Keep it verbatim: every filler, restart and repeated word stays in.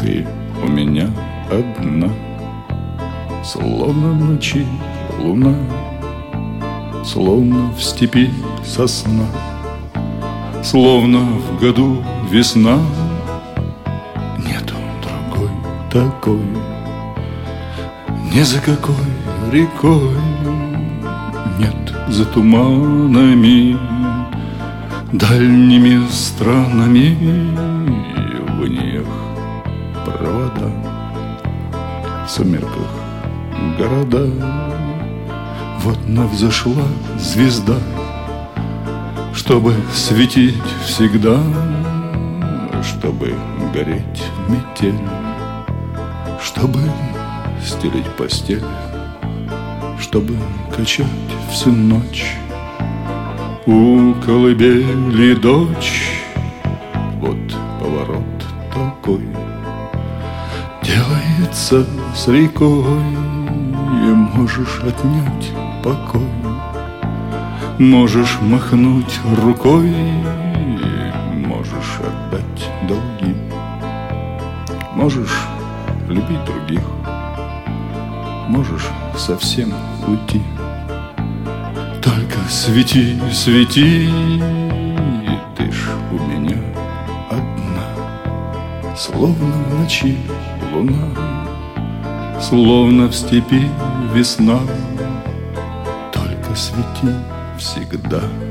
Ты у меня одна, словно в ночи луна, словно в степи сосна, словно в году весна. Нету другой такой, ни за какой рекой. Нет за туманами, дальними странами, в них провода, в сумерках города. Вот навзошла звезда, чтобы светить всегда, чтобы гореть в метель, чтобы стелить постель, чтобы качать всю ночь у колыбели дочь. Вот поворот такой делается с рекой, и можешь отнять покой, можешь махнуть рукой, можешь отдать долги, можешь любить других, можешь совсем уйти. Только свети, свети, и ты ж у меня одна, словно в ночи луна, словно в степи весна. Только свети всегда.